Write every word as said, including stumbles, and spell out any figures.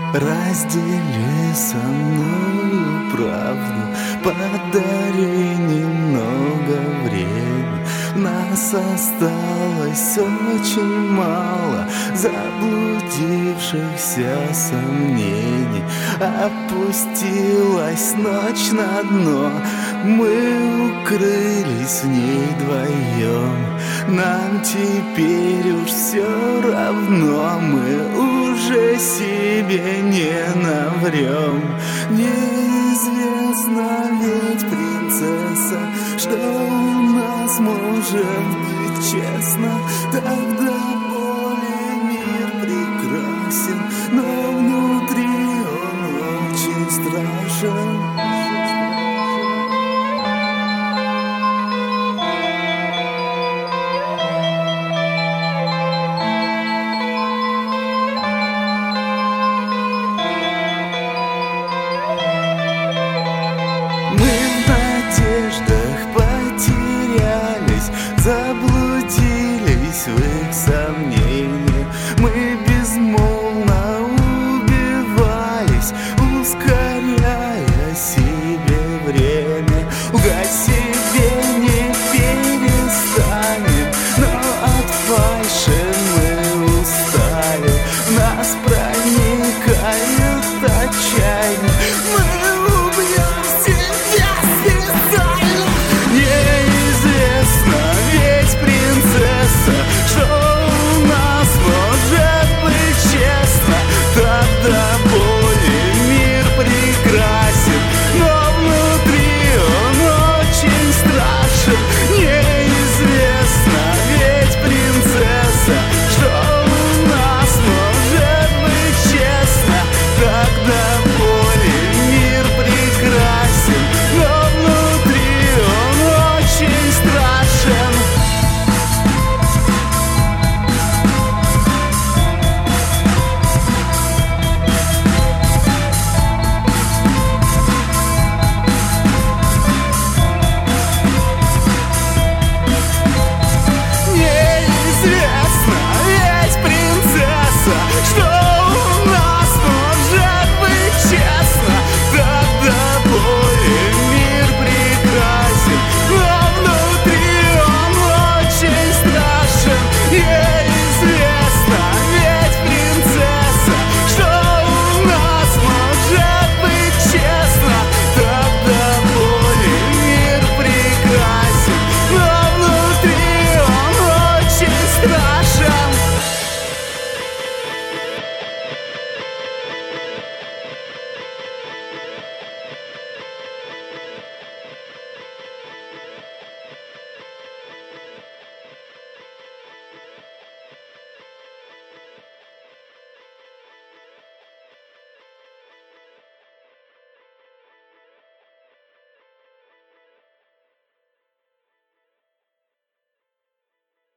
Раздели со мною правду, подари немного времени. Нас осталось очень мало заблудившихся сомнений. Опустилась ночь на дно, мы укрылись в ней вдвоем. Нам теперь уж все равно, мы уже себе не наврем. Неизвестно ведь, принцесса, что у нас может быть честно. Тогда более мир прекрасен, но внутри он очень страшен. Заблудились в их сомнениях, мы безмолвно убивались, ускоряя себе время. Лгать себе не перестанем, но от фальши мы устали. В нас проникает отчаяние,